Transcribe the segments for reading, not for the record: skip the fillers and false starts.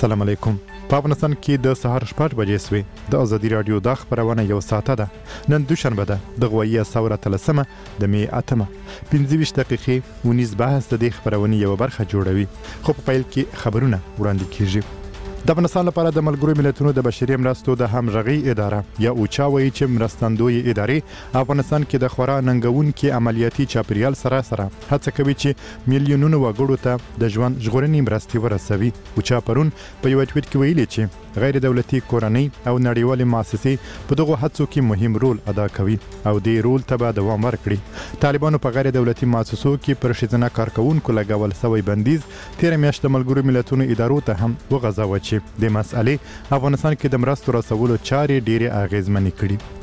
السلام علیکم. په افغانستان کې د سهار 8 بجې سوي د ازادي رادیو د خبرونه یو ساعته ده. نن دوشنبه ده د غویه ثوره تلسمه د می اتمه 25 دقیقې ونیز بحث د خبرونه یو برخه جوړوي. خو په پیل کې خبرونه وړاندې کیږي. د افغانستان لپاره د ملګرو ملتونو د بشري مرستو د همغږي اداره یا اوچا وایي چې مرستندوی ادارې افغانستان کې د خورا ننګونکو عملیاتي چاپریال سره هڅه کوي چې میلیونونو وګړو ته د ژوند ژغورنې مرستې ورسوي. اوچا پرون په یو ټویټ کې ویلي چې غیر دولتي کورنۍ او نړیوالې مؤسسې په دغه هڅو کې مهم رول ادا کوي او دې رول ته به دوام ورکړي. طالبانو په غیر دولتي مؤسسو کې پر ښځینه کارکونکو لګول شوی بندیز تیر میاشت د ملګرو ملتونو ادارو ته هم وغځاوه چې د مسئلې افغانستان کې د مرستو رسولو چارې ډېرې اغیزمنې کړي.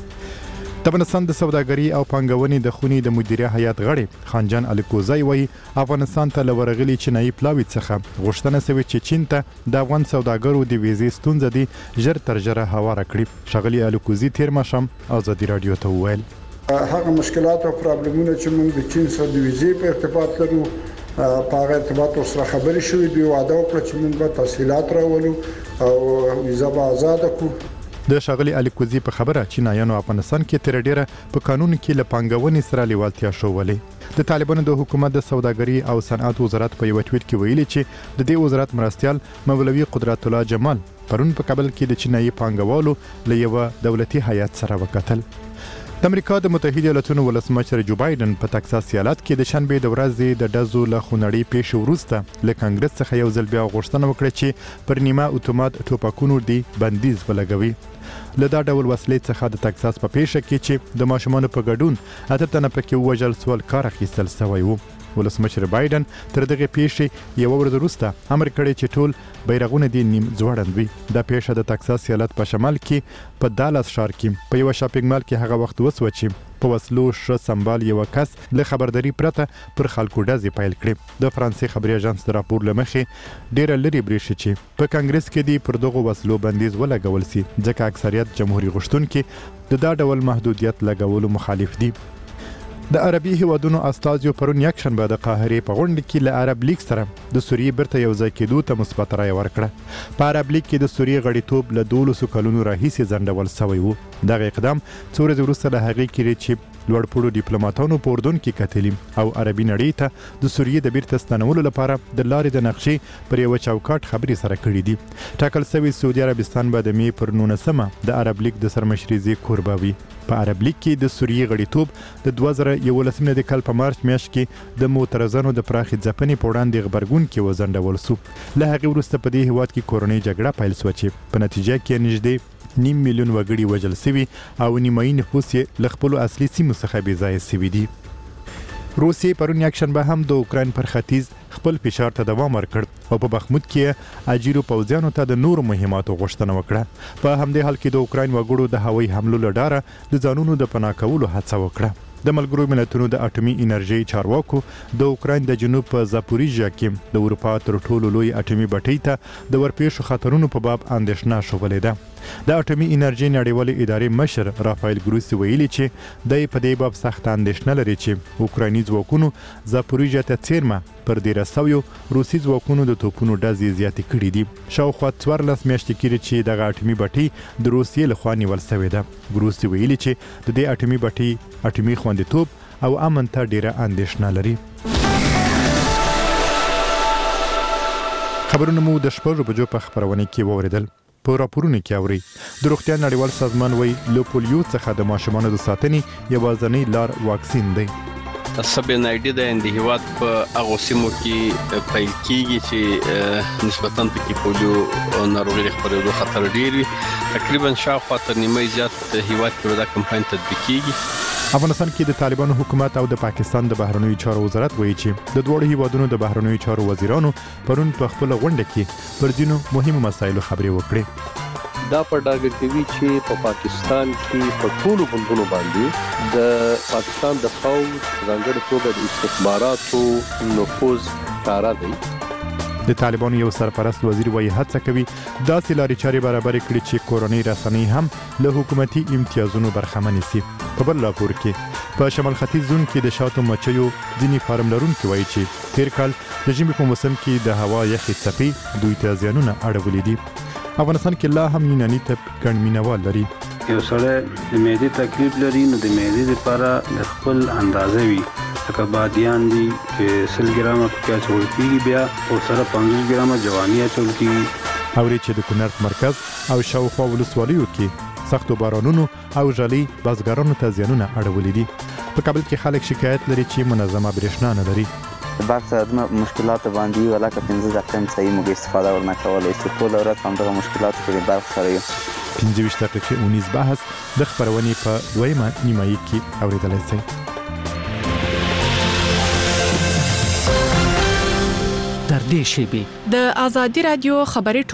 د افغانستان د سوداګرۍ او پانګونې د خونې د مدیریت هیئت غړی خانجان الکوزی وایي افغانستان ته لورغلي چینایي پلاوی څخه غوښتنه شوې چې چین ته د افغان سوداګرو د ویزې ستونزې دي ژر تر ژره هواره کړي. ښاغلي الکوزی تیر ماښام ازادي رادیو ته وویل هغه مشکلات او پرابلمونه چې موږ د چین سره د ویزې په ارتباط لرو په هغه ارتباط سره خبرې شوې دي. وعده وکړه چې موږ به تفصيلات راولو او ویزه به آزاد کړو. د ښاغلي الکوزی په خبره چینایانو افغانستان کې تر ډیره په قانون کې له پانګونې سره لیوالتیا شوولې. د طالبانو د حکومت د سوداګرۍ او صنعت وزارت په یو ټویټ کې ویلي چې د دې وزارت مرستيال مولوي قدرت الله جمال پرون په کابل کې د چینایي پانګوالو له یو دولتي هیئت سره وکتل. د امریکا د متحده ایالاتونو ولسمشر جو بایدن په تکساس ایالت کې د شنبه د ورځې د ډزو له خونړۍ پیښې وروسته له کانګرس څخه یو ځل بیا غوښتنه وکړه چې پر نیمه اتومات ټوپکونو دی بندیز ولګوي. له دا ډول وسلې څخه د تکساس په پیښه کې چې د ماشومانو په ګډون اته تنه پکې وژل سول کار اخیستل شوی وو. ولسمشر بایدن تر دغه پیښې یو ورځ وروسته امر کړی چې ټول بیرغونه دي نیم ځوړند وي. دا پیښه د تکساس ایالت په شمال کې په دالاس ښار کې په یو شاپینګ مال کې هغه وخت وسو چې په وسلو ش سمبال یو کس له خبرداري پرته پر خلکو ډزې پیل کړې. د فرانسې خبري اژانس د راپور لمخې ډېر لري بریښي چې په کانګرس کې دی پر دغه وسلو بندیز ولګول سي ځکه اکثریت جمهوریت غوښتونکي د دا ډول محدودیت لګولو مخالف دي. د عربي هیوادونو استازیو پرون یک شنبه د قاهرې په غونډه کې له عرب لیگ سره د سوریې برته یو ځای کېدو ته مثبت رایه ورکړه. په عرب لیگ کې د سوریې غړیتوب له 12 کلونو راهیسې ځنډول شوی وو. دغه اقدام څو ورځې وروسته له هغې کې چې لوړپوړو ډیپلوماټانو په اردن کې کتلي او عربي نړۍ ته د سوریې د بیرته ستنولو لپاره د لارې د نقشې پر یو چوکاټ خبرې سره کړې دي. ټاکل شوی سعودي عربستان به د می پر 19مه د عرب لیگ د سرمشري کوربه وي. په عرب لیگ کې د سوریې غړیتوب د 2011 د کال په مارچ میاشت کې د معترضانو د پراخې ځپنې په وړاندې غبرګون کې وزنډول شو. له هغې وروسته په دې هیواد کې کورنۍ جګړه پیل شوه چې په نتیجه کې نږدې 9 میلیون وګړي وژل شوي او نیمایي نفوس یې له خپلو اصلي سیمو څخه بې ځایه شوي دي. روسیې پرون یکشنبه هم د اوکراین پر ختیځ خپل فشار ته دوام ورکړ او په بخمود کې اجیرو پوځیانو ته د نورو مهماتو غوښتنه وکړه. په همدې حال کې د اوکراین وګړو د هوایي حملو له ډاره د ځانونو د پناه کولو هڅه وکړه. د ملګرو ملتونو د اټومي انرژي چارواکو د اوکراین د جنوب په زاپوریژیا کې د اروپا تر ټولو لوی اټومي بټۍ ته د ورپېښو خطرونو په باب اندېښنه شولې ده. د اټومي انرژي نړیوالې ادارې مشر رافایل ګروسی ویلي چې د په دې باب سخت اندېښنه لري چې اوکرایني ځواکونو زاپوریژیا ته څیرمه پر 1300 روسي ځواکونو د توپونو ډزې زیاتې کړې دي. شاوخوا 14 میاشتې کېږي چې دغه اټومي بټۍ د روسیې لخوا نیول شوې ده. ګروسی ویلي چې د دې اټومي بټۍ اټومي خوندیتوب او امن ته ډیره اندېښنه لري. خبرونه مو د شپږ بجو په خبرونه کې ووریدل. په راپورونو کې اوري د روغتیا نړیوال سازمان وایي له پولیو څخه د ماشومانو د ساتنې یوازینی لار واکسین دی. سبین ایډي د هیواد په هغه سیمو کې پیل کیږي چې نسبتاً پکې پولیو ناروغي خپرېدو خطر ډیر وي. تقریبا شاوخوا تر نیمه زیات هیواد کې دا کمپاین تطبیق کیږي. افغانستان کې د طالبانو حکومت او د پاکستان د بهرنیو چارو وزارت وایي چې د دوه هیوادونو د بهرنیو چارو وزیرانو پرون په خپل غونډه کې پر ځینو مهمو مسایلو خبرې وکړې. دا په ډاګه کوي چې په پاکستان کې په ټولو بندونو باندې د پاکستان د فوج ځانګړي توګه د استخباراتو نفوذ کارا دی. د طالبانو یو سرپرست وزیر وایي هڅه کوي داسې لارې چارې برابر کړي چې کورنۍ رسنۍ هم له حکومتي امتیازونو برخمن شي. په بل راپور کې په شمال ختیځ زون کې د شاتو مچیو ځینې فارم لرونکي وایي چې تیر کال د ژمي په موسم کې د هوا یخي څپې دوی ته زیانونه اړولي دي. افغانستان کې لا هم یوناني طب ګڼ مینوال لري. یو سړی د معدې تکلیف لري نو د معدې لپاره د خپل اندازه وي لکه بادیان دي چې 100 ګرامه پکې اچول کېږي بیا او سره 50 ګرامه جواني اچول کېږي. اوري چې د کونړ مرکز او شاوخوا ولسوالیو کې سختو بارانونو او ژلۍ بزګرانو ته زیانونه اړولي دي. په کابل کې خلک شکایت لري چې منظمه برېښنا نه لري. برق سره مشکلات باندې ولاکه 15 دقیقې صحیح موږ استفاده ورنه کولای شو. ټول ورځ هم دغه مشکلات کې برق سره یو 15 دقیقې اونیز بحث د خبرونې په دویمه نیمایي کې اوریدلای شئ. در دې شیبې د آزادي رادیو خبري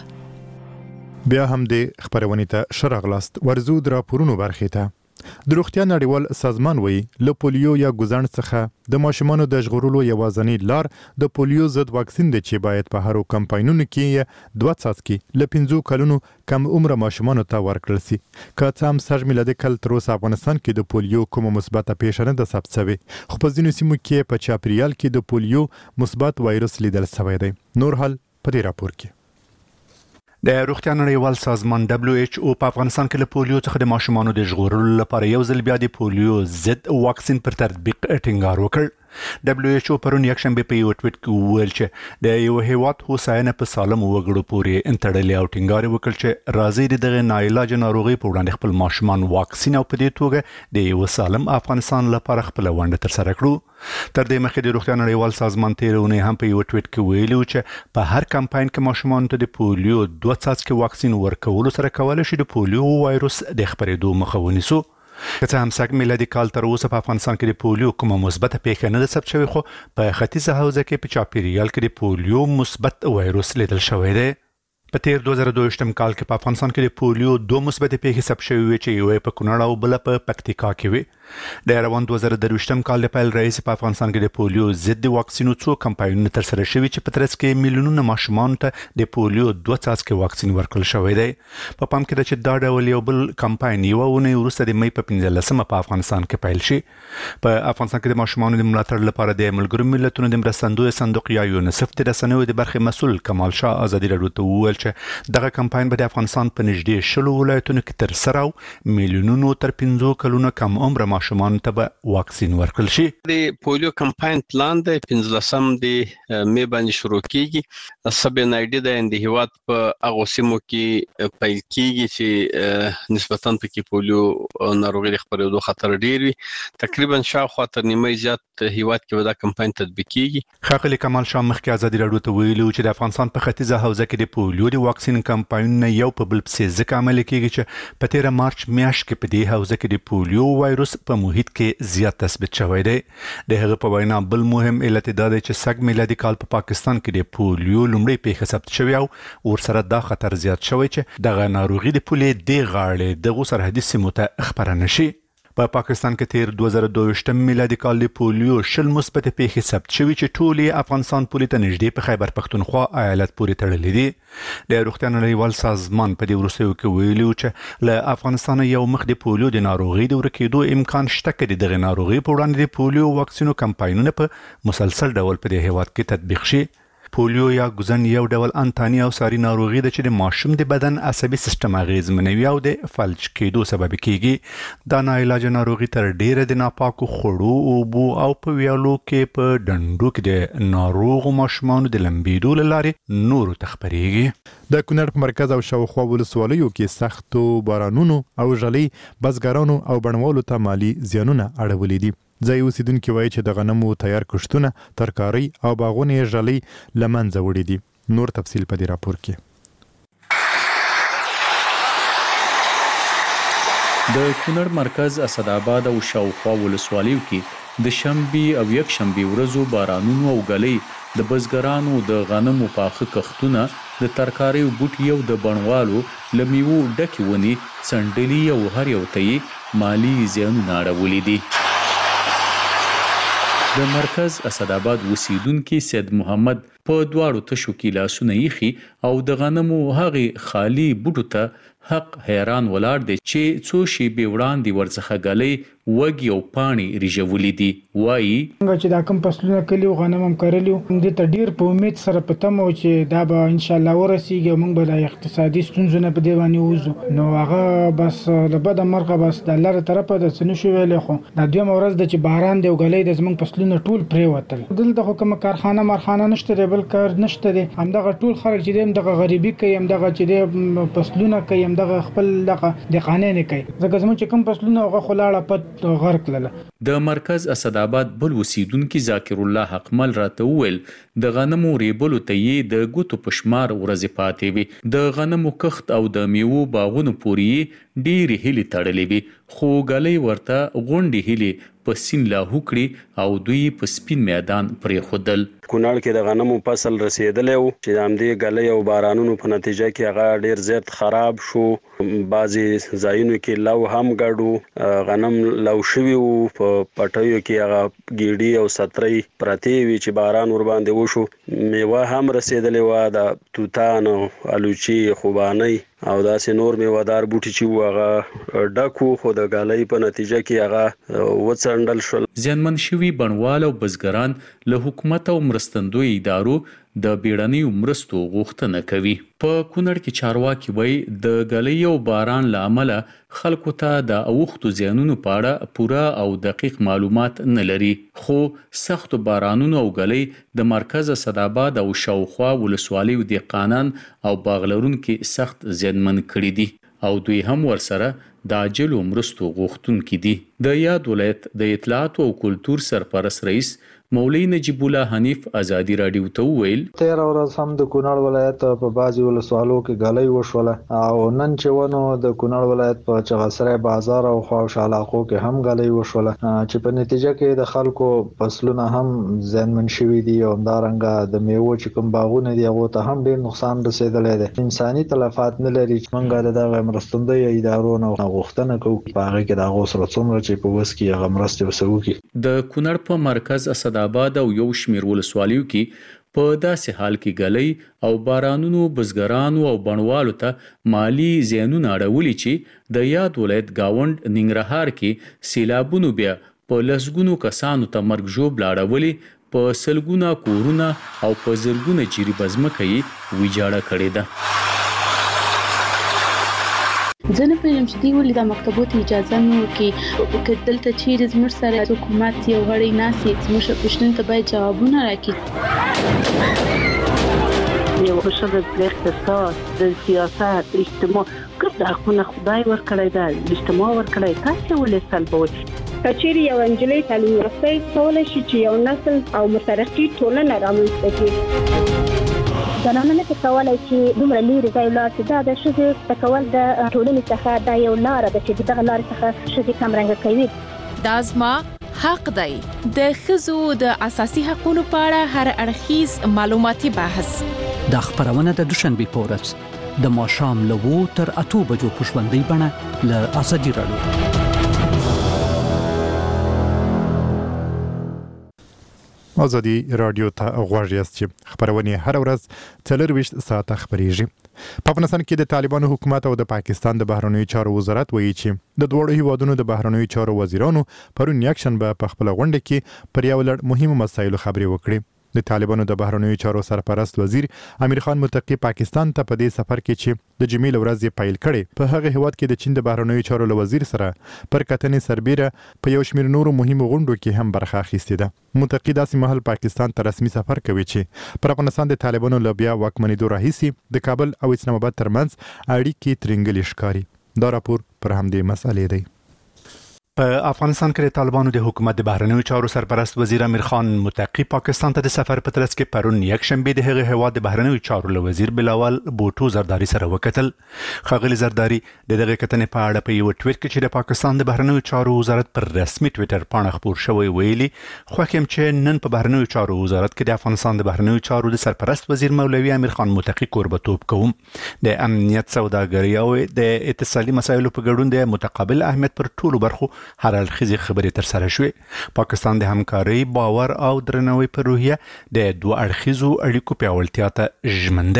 ټولګه بیا هم د خبرونې ته شرغلاست ورزو د راپورونو برخې ته. د روغتیا نړیوال سازمان وایي له پولیو یا ګوزڼ څخه د ماشومانو د ژغورلو یوازینی لار د پولیو ضد واکسین دی چې باید په هرو کمپاینونو کې 2 څاڅکي له 5 کلونو کم عمر ماشومانو ته ورکړل شي. که څه هم سږ میلادي کال تر اوسه افغانستان کې د پولیو کومه مثبته پیښه نه ده ثبت شوې، خو په ځینو سیمو کې په چاپریال کې د پولیو مثبت وایرس لیدل شوی دی. نور حال په دې راپور کې. د روغتیا نړیوال سازمان WHO په افغانستان کې له پولیو څخه د ماشومانو د ژغورلو لپاره یو ځل بیا د پولیو ضد واکسین پر تطبیق ټینګار وکړ. WHO پرون یکشنبه په یو ټویټ کې وویل چې د یو هیواد هوساینه په سالمو وګړو پورې انتړلې او ټینګار وکړ چې راځي دغه ناعلاج ناروغي په وړاندې خپل ماشومان واکسین او په دې توګه د یو سالم افغانستان لپاره خپل ونډه ترسره کړو. تر دې مخکې د روغتیا نړیوال سازمان تیرونه هم په یو ټویټ کې ویلي چې په هر کمپاین کې ماشومان ته د پولیو 2 څاڅکي واکسین ورکولو سره کولای شي د پولیو وایرس د خپرېدو مخه ونیسو. که څه هم سږ میلادي کال تر اوسه په افغانستان کې د پولیو کومه مثبته پیښه نه ده ثبت شوې، خو په ختیځه حوزه کې په چاپیریال کې د پولیو مثبت وایرس لیدل شوی دی. په تیر 2022 کال کې په افغانستان کې د پولیو 2 مثبتې پیښې ثبت شوې وې چې یوه په کونړ او بله په پکتیکا کې وې. د روان 2023 کال د پیل راهیسې په افغانستان کې د پولیو ضد واکسینو څو کمپاینونه ترسره شوي چې په ترڅ کې میلیونونه ماشومانو ته د پولیو 2 څاڅکي واکسین ورکړل شوی دی. په پام کې ده چې دا ډول یو بل کمپاین یوه اونۍ وروسته د مې په 15مه په افغانستان کې پیل شي. په افغانستان کې د ماشومانو د ملاتړ لپاره د ملګرو ملتونو د مرستندوی صندوق یا یونیسف د رسنیو د برخې مسؤل کمال شاه آزادي راډیو ته وویل چې دغه کمپاین به د افغانستان په نږدې 10 ولایتونو کې ترسره او میلیونونو تر 15 کلونو کم عمر ماشومان ته به واکسین ورکړل شي. د پولیو کمپاین پلان د 15 د مې باندې شروع کیږي. سب ان آی ډي د هیواد په هغه سیمو کې پیل کیږي چې نسبتاً پکې پولیو ناروغي خپرېدو خطر ډیر وي. تقریبا شاوخوا تر نیمه زیات هیواد کې دا کمپاین تطبیق کیږي. ښاغلي کمال شاه مخکې آزادي راډیو ته ویلي چې د افغانستان په ختیځه حوزه کې د پولیو د واکسین کمپاینونه یو په بل پسې ځکه عملي کیږي چې په 13 مارچ میاشت کې په دې حوزه کې د پولیو وایرس په محیط کې زیات تثبیت شوی دی. د هغه په وینا بل مهم علت دا دی چې سږ میلادي کال په پاکستان کې د پولیو لومړی پیښه ثبت شوې او ورسره دا خطر زیات شوی چې دغه ناروغي د پولې د غاړې دغه سرحدي سیمو ته خپره نشي. په پاکستان کې تیر 2022 میلادي کال د پولیو 10 مثبت پیښې ثبت شوې چې ټولې افغانستان پولې ته نږدې په خیبر پختونخوا ایالت پورې تړلې دي. د روغتیا نړیوال سازمان په دې وروستیو کې ویلي چې له افغانستان یو مخ د پولیو د ناروغي د ورکېدو امکان شته چې دغه ناروغي په وړاندې د پولیو واکسینو کمپاینونه په مسلسل ډول په دې هیواد کې تطبیق شي. پولیو یا ګوزن یو ډول انتاني او ساري ناروغي ده چې د ماشوم د بدن عصبي سیستم اغیزمنوي او د فلج کېدو سبب کیږي. دا ناعلاج ناروغي تر ډیره د ناپاکو خوړو اوبو او په ویالو کې په ډنډو کې د ناروغو ماشومانو د لمبېدو له لارې نورو ته خپرېږي. د کونړ په مرکز او شاوخوا ولسوالیو کې سختو بارانونو او ژلۍ بزګرانو او بڼوالو ته مالی زیانونه اړولي دي. ځای اوسیدونکي وایي چې د غنمو تیار کښتونه ترکاري او باغونه یې ژلۍ له منځه وړي دي. نور تفصیل په دې راپور کې. د کونړ مرکز اسداباد او شاوخوا ولسوالیو کې د شنبې او یکشنبې ورځو بارانونو او ږلۍ د بزګرانو د غنمو پاخه کښتونه د ترکاري او بوټي او د بڼوالو له میوو ډکې ونې څنډلي او هر یو ته یې مالي زیانونه اړولي دي. د مرکز اسداباد اوسیدونکي سید محمد په دواړو تشو کې لاسونه ایښي او د غنمو هغې خالي بوټو ته حق حیران ولاړ دی چې څو شېبې وړاندې ورڅخه ږلۍ وږي او پاڼې ریژولې دي. وایي چې دا کوم فصلونه کلیو غنم هم کرلیو د تډیر په امید سره پته مو چې دا به ان شاء الله ورسیږي موږ به د اقتصادي ستونزو په دی باندې وځو نو هغه بس له بده مرغه بس د الله تر طرفه د سنو شو ویلې خو دا دوه ورځ د چې باران دی او غلې د زمونږ فصلونه ټول پرې وتل دلته خو کوم کارخانه نشته دی بل کار نشته دی همدغه ټول خلک چې دغه غریبي کوي همدغه چې فصلونه کوي همدغه خپل دغه د قانون کوي ځکه زموږ چې کوم فصلونه هغه خلاړه پد غرق لله. د مرکز اسداباد بل وسیدونکو ذاکر الله حقمل راته وویل د غنمو ریبلو ته یې د ګوتو پشمار ورځې پاتې وي د غنمو کښت او د میوو باغونو پورې ډېری هلي تړلې وي خو غلې ورته غونډې هلي په سین لا هوکړي او دوی په سپین میدان پرې خودل. کونړ کې د غنمو فصل رسیدلی و چې د همدې غلې او بارانونو په نتیجه کې هغه ډیر زیات خراب شو. بعضی ځایونو کې لو هم ګډو غنم لو شوی وو په پټیو کې هغه ګیډي او ستري پرتی وی چې باران ور باندې وشو. میوه هم رسیدلی و د توتان او الوچي خوباني او داسې نور میوهدار بوټي چې هغه ډکو خو د غلې په نتیجه کې هغه وڅنډل شول. زیانمن شوي بڼوال او بزګران له حکومت او مرستندوی ادارو د بیړنیو مرستو غوښتنه کوي. په کونړ کې چارواکي وایي د غلې او باران لامل خلکو ته د اوختو زیانونو په اړه پوره او دقیق معلومات نه لري خو سخت بارانونو او غلې د مرکز اسداباد او شاوخوا ولسوالیو دهقانان او باغلرونکو سخت زیانمن کړي دي او دوی هم ورسره د عاجلو مرستو غوښتونکي دي. د یاد ولایت د اطلاعات او کلتور سرپرست رئیس مولوی نجیب الله حنیف ازادي رادیو ته ویل 13 ورځ هم د کونړ ولایت په بازي ولسوالو کې غلې وشوله او نن چې ونو د کونړ ولایت په چغسرای بازار او خواوشا علاقو کې هم غلې وشوله چې په نتیجه کې د خلکو فصلونه هم زیانمن شوي دي او همدارنګه د میوو چې کوم باغونه دي هغه ته هم ډېر نقصان رسیدلی دی. انساني تلفات نه لري چې موږ د مرستندوی ادارو نه غوښتنه کوو په هغه کې د هغو سره څومره چې په وس کې هغه مرستې وسوي. د کونړ په مرکز اسداباد او یو شمیر ولسوالیو کې په داسې حال کې غلې او بارانونو بزګرانو او بڼوالو ته مالی زیانونه اړولي چې د یاد ولایت گاوند ننګرهار کې سیلابونو بیا په لسګونو کسانو ته مرګ ژوبل اړولي په سلګونه کورونه او په زرګونه جری بزمکه یې ویجاړه کړې ده. زه نه پوهیږم چې دوی ولې دا مکتبو ته اجازه نه ورکوي که دلته چیرې زموږ سره حکومت یو غړی ناست زموږ پوښتنو ته باید جوابونه راکړي. یو ښه د اقتصاد د سیاست اجتماع ګډ اړخونه خدای ورکړی ده اجتماع ورکړی تاسې ولې سلبوئ. کچېرې یو نجلۍ تعلیم یافته کولی شي چې یو نسل او مترقي ټولنه رامنځته کړي. زنانه نه کولای چې دومره لري ځای لاړ شي دا د ښځې تکول د ټولنې څخه دا یو لاره ده چې دغه لارې څخه ښځې کمرنګه کوي. دا زما حق دی. د ښځو د اساسي حقوقو په اړه هر اړخیز معلوماتي بحث دا خبرونه د دوشنبه په ورځ د ماښام له 2 تر 8 بجو په ژوندۍ بڼه له ازادي رادیو. ازادي رادیو ته غوږ یاست چې خبرونه هر ورځ 24 ساعته خبريږي. په افغانستان کې د طالبانو حکومت او د پاکستان د بهرنیو چارو وزارت وایي چې د دوه هیوادونو د بهرنیو چارو وزیرانو پرون یکشنبه په خپل غونډه کې پر یو لړ مهمو مسایلو خبرې وکړې. د طالبانو د بهرنیو چارو سرپرست وزیر امیر خان متقی پاکستان ته په دې سفر کې چې د جمیل ورځ پیل کړي په هغه هیواد کې د چین د بهرنیو چارو وزیر سره پر کتنې سربیره په یو شمېر نورو مهمو غونډو کې هم برخه اخیستې ده. متقی داسې مهال پاکستان ته رسمي سفر کوي چې پر افغانستان د طالبانو له بیا واکمنېدو راهیسې د کابل او اسلام آباد ترمنځ اړیکې ترنګلې ښکاري. دا راپور پر همدې مسئلې دی. په افغانستان کې د طالبانو د حکومت د بهرنیو چارو سرپرست وزیر امیر خان متقی پاکستان ته د سفر په ترڅ کې پرون یکشنبه د هغه هیواد د بهرنیو چارو له وزیر بلاول بوټو زرداری سره وکتل. ښاغلي زرداری د دغه کتنې په اړه په یو ټویټ کې چې د پاکستان د بهرنیو چارو وزارت پر رسمي ټویټر پاڼه خپور شوی ویلي خوښ یم چې نن په بهرنیو چارو وزارت کې د افغانستان د بهرنیو چارو د سرپرست وزیر مولوي امیر خان متقی کوربتوب کوم. د امنیت سوداګري او د اتصالي مسایلو په ګډون د متقابل اهمیت پر ټولو برخو هر اړخیزې خبرې تر سره شوې. پاکستان د همکارۍ باور او درناوي په روحیه د دوه اړخیزو اړیکو پیاوړتیا ته ژمن دی.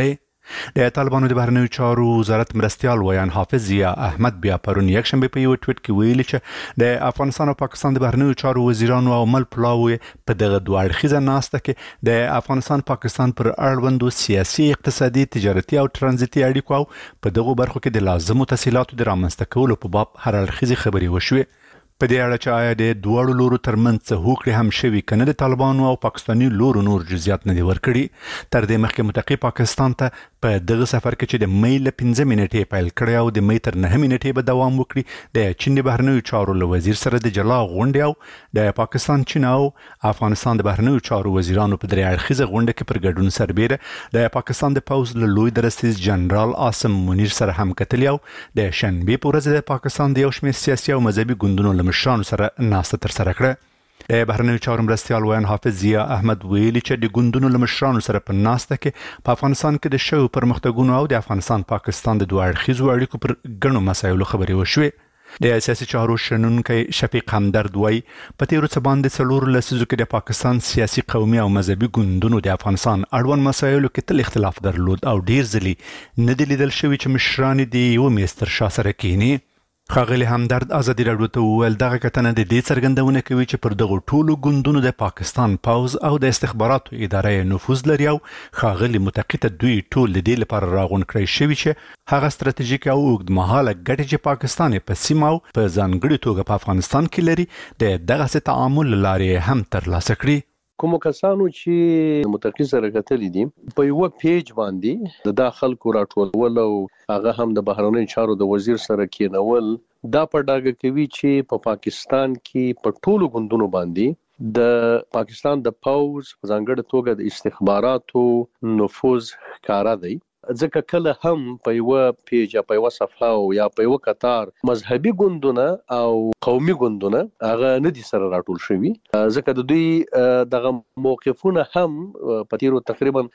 د طالبانو د بهرنیو چارو وزارت مرستیال ویان حافظ ضیا احمد بیا پرون یکشنبه په یو ټویټ کې ویلي چې د افغانستان او پاکستان د بهرنیو چارو وزیرانو او مل پلاوي په دغه دوه اړخیزه ناسته کې د افغانستان پاکستان پر اړوندو سیاسي اقتصادي تجارتي او ترانزیتي اړیکو او په دغه برخو کې د لازمو تسهیلاتو د رامنځته کولو په باب هر اړخیزه خبرې وشوې. په دې اړه چې آیا د دوړو لورو ترمنځ څه هوکړې هم شوي کنه د طالبانو او پاکستاني لورو نور جزئیات نه دي ورکړي. تر دې مخکې متقي پاکستان ته په دغه سفر کې چې د مې له 15 منټې پیل کړی او د مې تر 9 منټې به دوام وکړي د چین د بهرنیو چارو له وزیر سره د جلا غونډې او د پاکستان چین او افغانستان د بهرنیو چارو وزیرانو په درې اړخیزه غونډه کې پر ګډون سربېره د پاکستان د پوز له لوی درستیز جنرال عاصم منیر سره هم کتلي او د شنبې په ورځ د پاکستان د یو شمېر سیاسي او مذهبي ګوندونو له مشرانو سره ناسته ترسره کړه. د بهرنیو چارو مرستیال ویان حافظ ضیا احمد ویلي چې د ګوندونو له مشرانو سره په ناسته کې په افغانستان کې د شویو پرمختګونو او د افغانستان پاکستان د دوه اړخیزو اړیکو پر ګڼو مسایلو خبرې وشوې. د سیاسي چارو شنونکی شفیق همدرد وایي په تیرو څه باندې 4 لسیزو کې د پاکستان سیاسي قومي او مذهبي ګوندونو د افغانستان اړوند مسایلو کې تل اختلاف درلود او ډیر ځلې نه دی لیدل شوی چې مشران د یو میز تر شا سره کینی. ښاغلي همدرد ازادي راډیو ته وویل دغه کتنه د دې څرګندونه کوي چې پر دغو ټولو ګوندونو د پاکستان پوز او د استخباراتو ادارې نفوذ لري او ښاغلي متقي ته دوی ټول د دې لپاره راغونډ کړی شوي چې هغه ستراتیژیک او اوږدمهاله ګټې چې پاکستان په سیمه او په ځانګړې توګه په افغانستان کې لري د دغسې تعامل له لارې هم ترلاسه کړي. کوم کسانو چې متقي سره کتلې دي په یو پیج باندې د خلکو راټولول او هغه هم د بهرنیو چارو د وزیر سره کېنول دا په ډاګه کوي چې په پاکستان کې په ټولو ګوندونو باندې د پاکستان د پوز په ځانګړې توګه د استخباراتو نفوذ ښکارا دی. ځکه کله هم په یو پیج یا په یو صفحه او یا په یو قطار مذهبي ګوندونه او قومي ګوندونه هغه نه دي سره راټول شوي، ځکه د دوی دغه موقفونه هم په تیرو تقریبا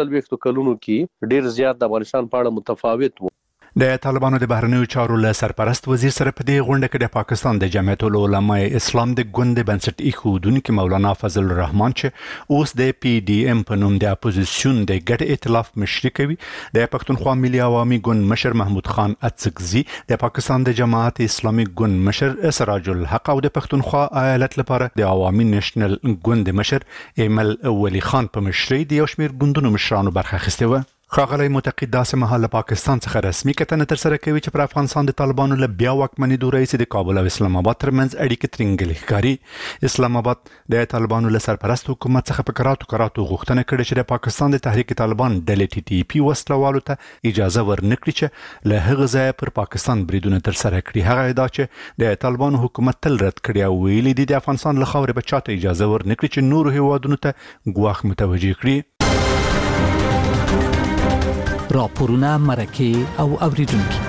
4 کلونو کې ډیر زیات د افغانستان په اړه متفاوت وو. د طالبانو د بهرنیو چارو له سرپرست وزیر سره په دې غونډه کې د پاکستان د جمعیت العلماء اسلام د ګوند بنسټ ایښودونکي مولانا فضل الرحمن چې اوس د پی ډی ایم په نوم د اپوزیسیون د ګډ ائتلاف مشري کوي، د پښتونخوا ملي عوامي ګوند مشر محمود خان اڅکزي، د پاکستان د جماعت اسلامي ګوند مشر سراج الحق او د پښتونخوا ایالت لپاره د عوامي نېشنل ګوند مشر ایمل ولی خان په مشرۍ د یو شمېر ګوندونو مشرانو برخه اخیستې وه. ښاغلی متقي داسې مهال له پاکستان څخه رسمي کتنه ترسره کوي چې پر افغانستان د طالبانو له بیا واکمنېدو راهیسې د کابل او اسلام آباد ترمنځ اړیکې ترینګلې ښکاري. اسلام آباد د طالبانو له سرپرست حکومت څخه په کراتو غوښتنه کړې چې د پاکستان د تحریک طالبان ډلې ټي ټي پي وسلوالو ته اجازه ورنکړي چې له هغه ځایه پر پاکستان بریدونه ترسره کړي. هغه ادعا چې د طالبانو حکومت تل رد کړي او ویلي دي د افغانستان له خاورې به چاته اجازه ورنکړي چې نورو هیوادونو ته ګواښ متوجه کړي. راپورونه مرکه او اوریدونکي.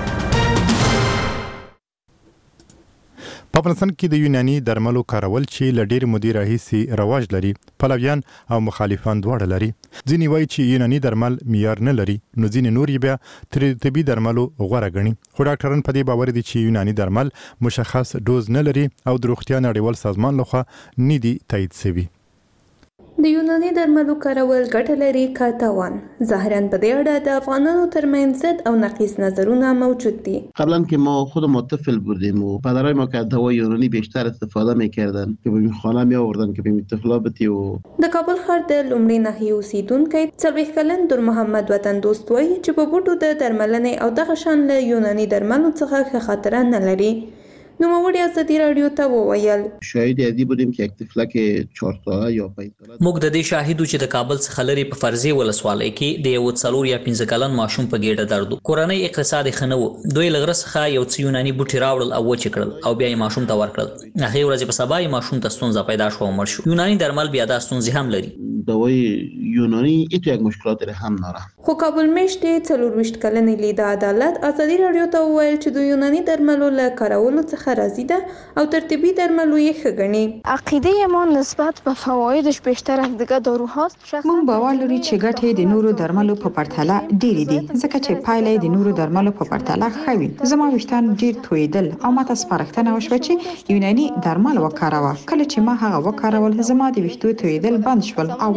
په افغانستان کې د یوناني درملو کارول چې له ډېرې مودې راهیسې رواج لري، پلویان او مخالفان دواړه لري. ځینې وایي چې یوناني درمل معیار نه لري، نو ځینې نور یې بیا تر طبي درملو غوره ګڼي. خو ډاکټران په دې باور دي چې یوناني درمل مشخص ډوز نه لري او د روغتیا نړیوال سازمان لخوا نه دي تایید شوي. د یوناني درملو کارول ګټه لري که تاوان؟ ظاهرا په دې اړه د افغانانو ترمنځ ضد او نقیض نظرونه موجود دي. قبلا که ما خودمون طفل بودیم و پدرای ما که دوا یونانی بیشتر استفاده میکردن که به خانه می آوردن که به طفلا بتی. و د کابل ښار د لومړي ناحیې اوسیدونکی 40 کلن نور محمد وطن دوست وایي چې په بوټو د درملنې او دغه شان له یوناني درملو څخه ښه خاطره نه لري. نوموړي ازادي راډیو ته وویل شاهد ادي بودیم که یک طفلک 4 ساله یا 5 ساله موږ د دې شاهدو چې د کابل څخه لري په فرضي ولسوالۍ کې د یو 4 یا 15 کلن ماشوم په ګېډه درد کورنۍ اقتصاد خنو دوی لغره څخه یو څه یوناني بوټي راوړل او وچ کړل او بیا یې ماشوم ته ورکړل. هغه ورځ په سبا یې ماشوم ته ستونزه پیدا شو او مړ شو. یوناني درمل بیا د ستونزې هم لري. دوای یونانی ایتو یک مشکلات هم داره. خو کابل میشتې 24 کلن لیدا عدالت ازادي راډیو ته وویل چې د یوناني درملو له کارولو څخه راضي ده او ترتیبی درملو یې ښه ګڼي. عقیده ما نسبت به فوایدش بیشتر از دیگه داروهاست. مونږ باور لرو چې ګټې د نورو درملو په پرتله ډېرې دي ځکه چې پایلې د نورو درملو په پرتله ښه وي. زما ویښتان ډېر تویدل او ماته سپارښتنه وشوه چې یوناني درمل وکاروه. کله چې ما هغه وکارول زما د ویښتو تویدل بند شول او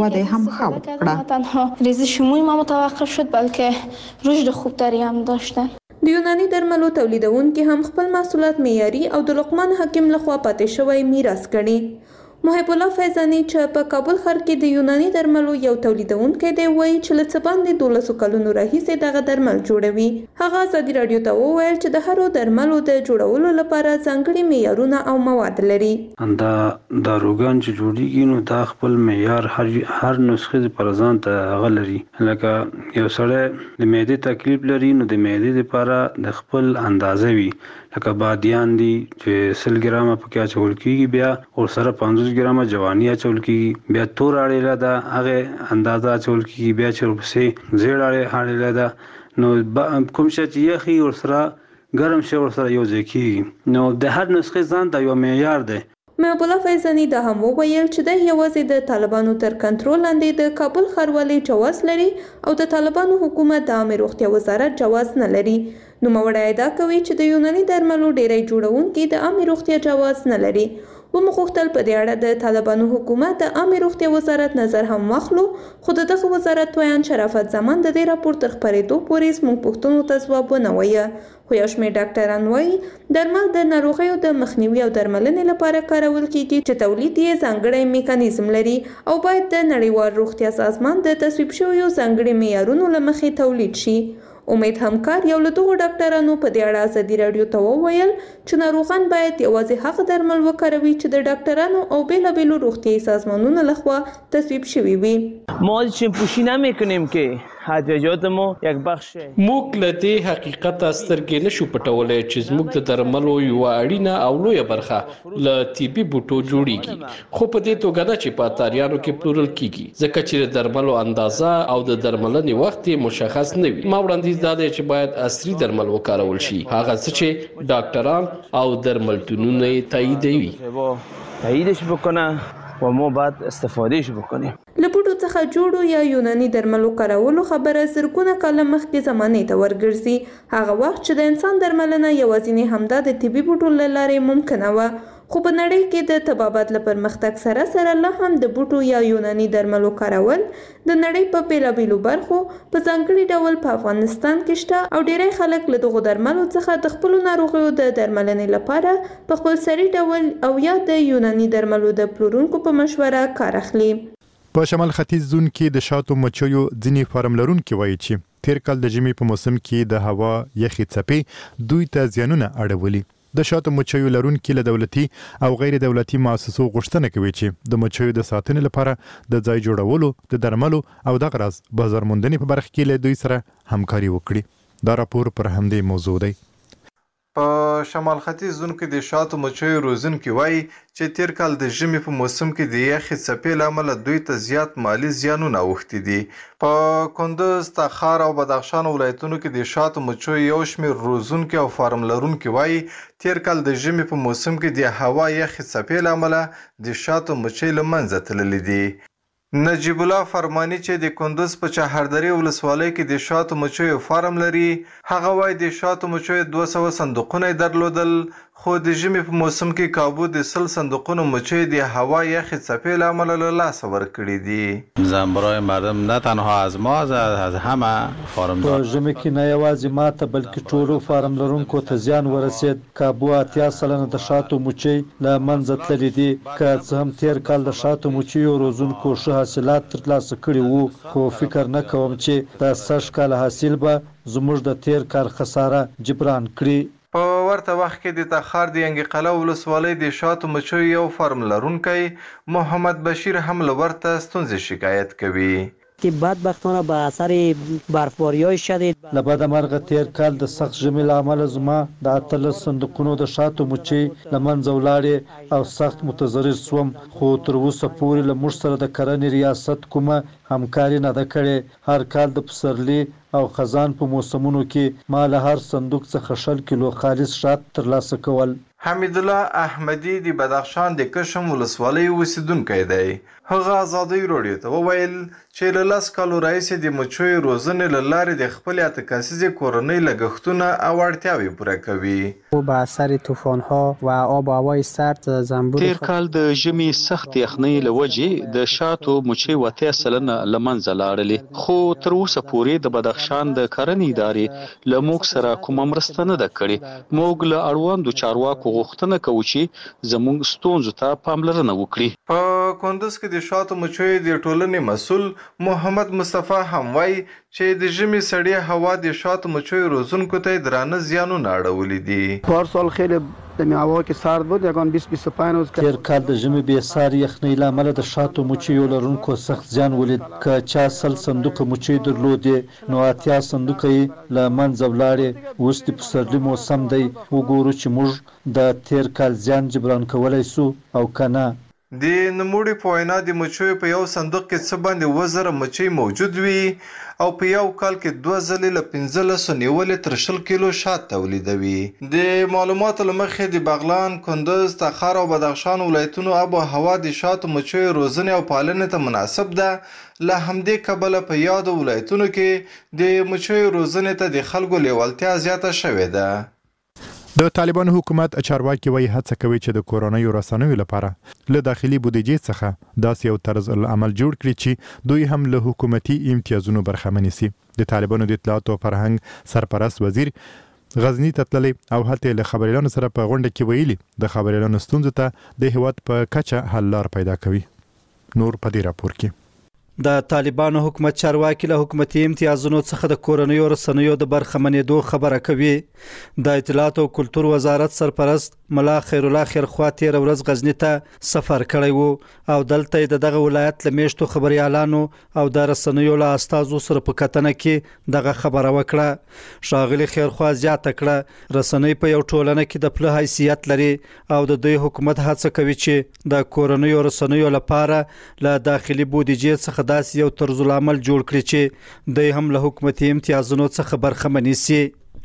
وده هم ښه وکړه. تنها ریزش موی ما متوقف شد بلکه رشد خوبتری هم داشتن. د یوناني درملو تولیدونکي هم خپل محصولات معیاري او د لقمان حکیم لخوا پاتې شوی میراث ګڼي. محب الله فیضانی چې په کابل ښار کې د یوناني درملو یو تولیدونکی دی وایي چې له څه باندې 12 کلونو راهیسې دغه درمل جوړوي. هغه ازادي راډیو ته وویل چې د هرو درملو د جوړولو لپاره ځانګړي معیارونه او مواد لري. دا داروګان چې جوړیږي نو دا خپل معیار هر نسخه پر ځان ته هغه لري. لکه یو سړی د معدې تکلیف لري نو د معدې لپاره د خپل اندازه وي. لکه بادیان دي چې 100 ګرامه پکې اچول کیږي بیا ور سره 50 ګرامه جوانی اچول کیږي بیا تور اړیلا ده هغه اندازه اچول کیږي بیا چې ورپسې زیړ اړیلا ده نو کوم چې یخي ور سره ګرم شي ور سره یو ځای کیږي نو د هر نسخه ځان د یو معیار ده. محب الله فیضانی دا هم وویل چې د یوازې د طالبانو تر کنټرول لاندې د کابل ښاروالۍ جواز لري او د طالبانو حکومت د عامه روغتیا وزارت جواز نه لري. نوموړی ادعا کوي چې د یوناني درملو ډیری جوړونکي د عامه روغتیا جواز نه لري. ومغوښتل په دې اړه د طالبانو حکومت د عامه روغتیا وزارت نظر هم واخلو خو دغه وزارت ویان شرافت زمان د دې راپور تر خپرېدو پورې زموږ پوښتنو ته ځواب ونه وایه. خو یو شمېر ډاکټران وایي درمل د ناروغیو د مخنیوي او درملنې لپاره کارول کیږي چې تولید یې ځانګړی میکانیزم لري او باید د نړیوال روغتیا سازمان د تصویب شویو ځانګړي معیارونو له مخې تولید شي. امید همکار یو له دغو ډاکټرانو په دې اړه ازادي راډیو ته وویل چې ناروغان باید یوازې هغه درمل وکاروي چې د ډاکټرانو او بیلابیلو روغتیایي سازمانونو لخوا تصویب شوي وي. ما پوشی نمیکنیم که ادویات ما یک بخش موږ له دې حقیقت سترګې نشو پټولای چې زموږ د درملو یو اړینه او لویه برخه له طبي بوټو جوړیږي خو په دې توګه نه چې په اتاریانو کې پلورل کیږي ځکه چې د درملو اندازه او د درملنې وخت مشخص نه وي. ما وړاندیز دا دی چې باید عصري درمل وکارول شي هغه څه چې ډاکټران او درملتونونه تاییدوي. تاییدش بکنه و ما بعد استفادهش بکنیم. له بوټو څخه جوړو یا یوناني درملو کارولو خبره زرګونه کاله مخکې زمانې ته ورګرځي. هغه وخت چې د انسان درملنه یوازینی همدا د طبي بوټو له لارې ممکنه وه خو په نړۍ کې د تبابت له پرمختګ سره سره لا هم د بوټو یا یوناني درملو کارول د نړۍ په بیلابیلو برخو په ځانګړي ډول په افغانستان کې شته او ډیری خلک له دغو درملو څخه د خپلو ناروغیو د درملنې لپاره په خپلسري ډول او یا د یوناني درملو د پلورونکو په مشوره کار اخلي. په شمال ختیځ زون کې د شاتو مچیو ځینې فارم لرونکي وایي چې تیر کال د ژمي په موسم کې د هوا یخي څپې دوی ته زیانونه اړولي. د شاتو مچیو لرونکي له دولتي او غیر دولتي مؤسسو غوښتنه کوي چې د مچیو د ساتنې لپاره د ځای جوړولو د درملو او د غرض بازار موندنې په برخه کې له دوی سره همکاري وکړي. دا راپور پر همدې موضوع دی. په شمال ختیځ زون کې د شاتو مچیو روزونکي وایي چې تیر کال د ژمي په موسم کې د یخي څپې له امله دوی ته زیات مالی زیانونه اوښتي دي. په کندوز، تخار او بدخشان ولایتونو کې د شاتو مچیو یو شمېر روزونکي او فارم لرونکي وایي تیر کال د ژمي په موسم کې د هوا یخي څپې له امله د شاتو مچۍ له منځه تللي دي. نجیب الله فرمانی چې د کندوز په چهاردری ولسوالۍ کې د شاتو مچیو فارم لري هغه وایي د شاتو مچیو 200 صندوقونه درلودل خو د ژمي په موسم کې کابو د 100 صندوقونو مچۍ د هوا یخ څپې له امله له لاسه ورکړي دي. زم برای مردم نه تنها از ما از همه فارم په ژمي کې نه یوازې ماته بلکې ټولو فارم لرونکو ته زیان ورسید. کابو 80% د شاتو مچۍ له منځه تللي دي. که څه هم تیر کال د شاتو مچیو روزونکو ښه حاصلات ترلاسه کړي وو خو فکر نه کوم چې د سږ کال حاصل به زموږ د تیر کال خساره جبران کړي. په ورته وخت کې د تخار د ینګي قلعه ولسوالۍ د شاتو مچیو یو فارم لرونکی محمد بشیر هم له ورته ستونزې شکایت کوي. که بدبختانه به اثر برفباری‌های شدید له بده مرغه تیر کال د سخت ژمي له امله زما د 18 صندوقونو د شاتو مچۍ له منځه ولاړې او سخت متضرر شوم خو تر اوسه پورې له موږ سره د کرنې ریاست کومه همکاري نه ده کړې. هر کال د پسرلي او خزان په موسمونو کې ما له هر صندوق څخه 100 کیلو خالص شات ترلاسه کول. حمید الله احمدی د بدخشان د کشم ولسوالۍ اوسیدونکی دی. هغه ازادۍ راډیو ته وویل چې له 10 کالو راهیسې د مچیو روزنې له لارې د خپلې 8 کسیزې کورنۍ لګښتونه او اړتیاوې پوره کوي. با اثر طوفان‌ها و آب و هوای سرد زنبور تیر کال د ژمي سخت یخنۍ له وجې د شاتو مچۍ 80% له منځه لاړلې، خو تر اوسه پورې د بدخشان د کرنې ادارې له موږ سره کومه مرسته نه ده کړې. موږ له اړوندو چارواکو غوښتنه کوو چې زموږ ستونزو ته پاملرنه وکړي. په کندز کې د شاتو مچیو د ټولنې مسؤل محمد مصطفی هم وایي چې د ژمي سړې هوا د شاتو مچیو روزونکو ته درانه زیانونه اړولي دي. پارسال خیلی دمی هوا که سرد بود یکان 20-25 روز تیر کال د ژمي بې ساري یخنۍ له امله د شاتو مچیو لرونکو سخت زیان ولید. که چا 100 صندوقه مچۍ درلودې نو 80 صندوقه یې له منځه ولاړې. اوس د پسرلي موسم دی، وګورو چې موږ د تیر کال زیان جبران کولی سو او که نه. د نوموړي په وینا د مچیو په یو صندوق کې څه باندې 2000 مچۍ موجود وي او په یو کال کې 2 ځلې له 15 نیولې تر 20 کیلو شات تولیدوي. د معلوماتو له مخې د بغلان، کندز، تخار او بدخشان ولایتونو آب و هوا د شاتو مچیو روزنې او پالنې ته مناسب ده. له همدې کبله په یادو ولایتونو کې د مچیو روزنې ته د خلکو لیوالتیا زیاته شوې ده. د طالبانو حکومت چارواکي وایي هڅه کوي چې د کورونیو رسنیو لپاره له داخلي بودیجې څخه داسې یو طرز العمل جوړ کړي چې دوی هم له حکومتي امتیازونو برخمن شي. د طالبانو د اطلاعات او فرهنګ سرپرست وزیر غزنی ته تللی او هلته له خبريالانو سره په غونډه کې ویلي د خبريالانو ستونزو ته د هیواد په کچه حل لار پیدا کوي. نور په دې راپور کې د طالبانو حکومت چارواکي له حکومتي امتیازونو څخه د کورنیو رسنیو د برخمنېدو خبره کوي. د اطلاعات او کلتور وزارت سرپرست ملا خیر الله خیرخوا تیر ورځ غزنی ته سفر کړی وو او دلته د دغه ولایت له میشتو خبريالانو او د رسنیو له استادو سره په کتنه کې دغه خبره وکړه. شاغلی خیرخوا زیاته کړه رسنۍ په یو ټولنه کې د پله حیثیت لري او د دوی حکومت هڅه کوي چې د کورنیو رسنیو لپاره له داخلي بودیجې څخه داسې یو طرز العمل جوړ کړي چې دوی هم له حکومتي امتیازونو څخه برخمن شي.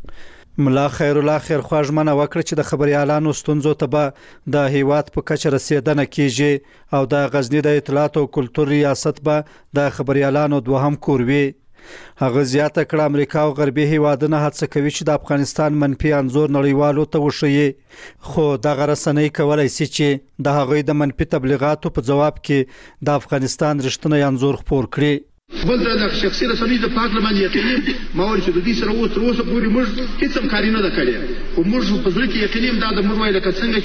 ملا خیر الله خیرخوا ژمنه وکړه چې د خبريالانو ستونزو ته به د هیواد په کچه رسیدنه کیږي او د غزنی د اطلاعات او کلتور ریاست به د خبريالانو دوهم کور وي. هغه زیاته کړه امریکا او غربي هیوادونه هڅه کوي چې د افغانستان منفي انځور نړیوالو ته وښيي، خو دغه رسنۍ کولای شي چې د هغوی د منفي تبلیغاتو په جواب کې د افغانستان رښتینی انځور خپور کړي. بل د شخصي رسنۍ د پارلمان یقیني ماول چې د دې سره تر اوسه پورې موږ هیڅ همکاري نه ده کړې او موږ په ځل کې یقیني دا د موږ وایي لکه څنګه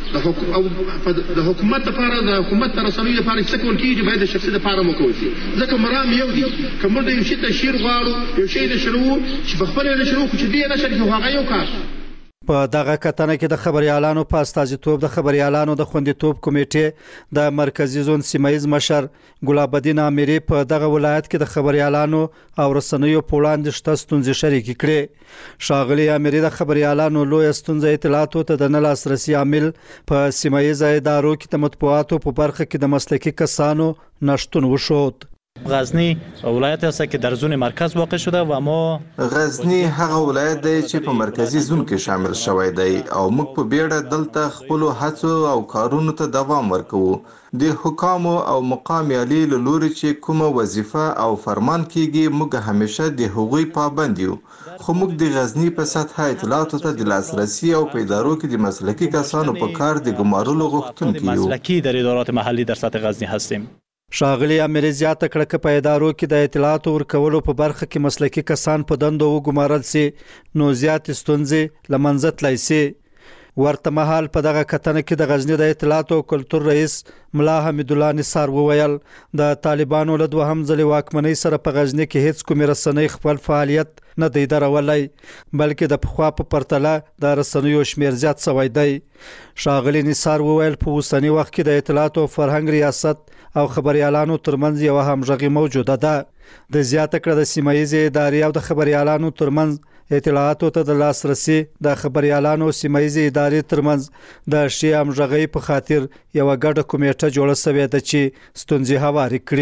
چې د حکومت لپاره د حکومت رسنۍ لپاره څه کول کیږي باید د شخصي لپاره مو کوي ځکه مرام یو دي کوم د یو شي تشهیر غواړو یو شی د شروع چې په خپل نشرو چې دې نشر کې هغه یو کار. په دغه کتنه کې د خبريالانو په استازیتوب د خبريالانو د خوندیتوب کمیټې د مرکزی زون سیمایز مشر ګلاب الدین اميري په دغه ولایت کې د خبريالانو او رسنیو په وړاندې شته ستونزې شریک کړي. شاغلي اميري د خبريالانو لوی ستونزې اطلاعاتو ته د نه لاسرسي عامل په سیمایز ادارو کې د مطبوعاتو په برخه کې د مسلکي کسانو نشټون وشود. غزنی ولایت است که در زون مرکز واقع شده و ما غزنی هغه ولایت دی چې په مرکزی زون کې شامل شوی دی او موږ په بیړه دلته خپل هڅو او کارونو ته دوام ورکوو. د حکامو او مقام عالی له لوري چې کومه وظیفه او فرمان کیږي موږ همیشه د هغوی پابند یو، خو موږ د غزنی په سطح اطلاعاتو ته د لاسرسي او په ادارو کې د مسلکي کسانو په کار د ګمارلو غوښتونکي یو. مسلکی در ادارات محلی در سطح غزنی هستیم. شاغلی امیر زیاته کړه چې په ادارو کې د اطلاعات ورکولو په برخه کې مسلکي کسان په دندو وګمارل سي نو زیات ستونزې لمنځه تلای سي. ورته مهال په دغه کتنه کې د غزنی د اطلاعات او کلتور رئیس ملا حمید الله نثار وویل د طالبانو له دوهم ځل واکمنۍ سره په غزنی کې هیڅ کوم رسنۍ خپل فعالیت نه دی درولای بلکې د پخوا په پرتله د رسنیو شمیر زیات شوی دی. شاغلی نثار وویل په اوسنی وخت کې د اطلاعات او فرهنګ ریاست او خبريالانو ترمنځ یو همغږي موجوده ده. د زیاته کړه د سیمایي ادارې او د خبريالانو ترمنځ اطلاعاتو ته د لاسرسي د خبريالانو سیمایي ادارې ترمنځ د شی همغږي په خاطر یو ګډه کمیټه جوړه شوې ده چې ستونزې هواري کړي.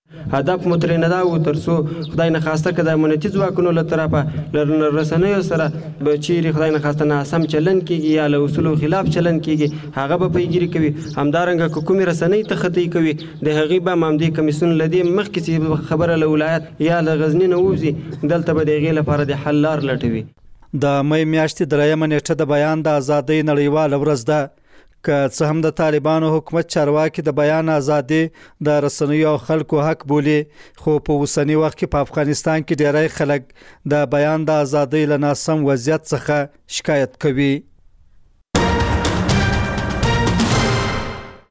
هدف مو ترې نه دا و تر څو خدای نه خواسته که د امنیتي ځواکونو له طرفه له رسنیو سره به چیرې خدای نه خواسته ناسم چلند کېږي یا له اصولو خلاف چلند کېږي هغه به پیګیري کوي. همدارنګه که کومې رسنۍ تخطی کوي د هغې به همدې کمیسیون له دې مخکې چې خبره له ولایت یا له غزني نه ووځي دلته به د هغې لپاره د حل لار لټوي. د مې میاشتې 3 نیټه د بیان د ازادۍ نړیواله ورځ ده. که څه هم د طالبانو حکومت چارواکي د بیان ازادي د رسنیو او خلکو حق بولي، خو په اوسنی وخت کې په افغانستان کې ډیری خلک د بیان د ازادۍ له ناسم وضعیت څخه شکایت کوي.